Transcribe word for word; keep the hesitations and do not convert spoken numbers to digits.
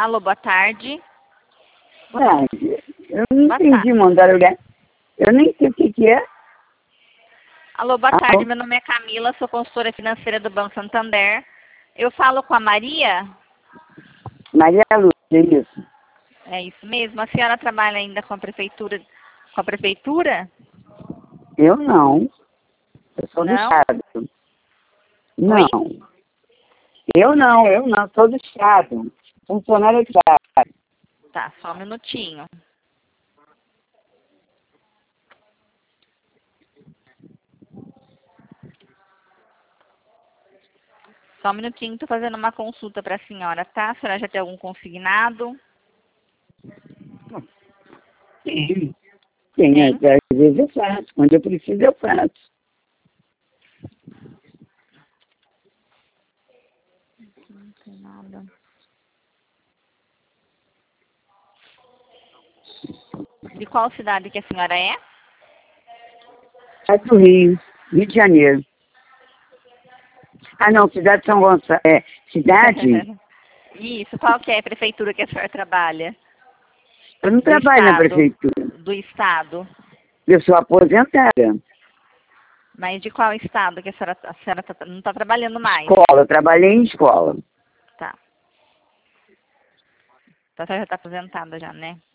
Alô, boa tarde. Tarde. Eu não Boa entendi, tarde. mandaram olhar. Eu nem sei o que que é. Alô, boa Alô? tarde. Meu nome é Camila, sou consultora financeira do Banco Santander. Eu falo com a Maria? Maria Lúcia, é isso? É isso mesmo. A senhora trabalha ainda com a prefeitura? Com a prefeitura? Eu não. Eu sou do Não? Estado. Oi? Não. Eu não, eu não, sou do Estado. Funcionária do Estado. Tá, só um minutinho. Só um minutinho, tô fazendo uma consulta para a senhora, tá? A senhora já tem algum consignado? Sim. Sim, Tem? às vezes eu faço. Quando eu preciso, eu faço. Não tem nada. De qual cidade que a senhora é? É do Rio, Rio de Janeiro. Ah, não, cidade de São Gonçalo. É, cidade? Isso, qual que é a prefeitura que a senhora trabalha? Eu não Do trabalho na estado. prefeitura. Do estado. Eu sou aposentada. Mas de qual estado que a senhora, a senhora tá- não está trabalhando mais? Escola, eu trabalhei em escola. Tá. Então a senhora já está aposentada já, né?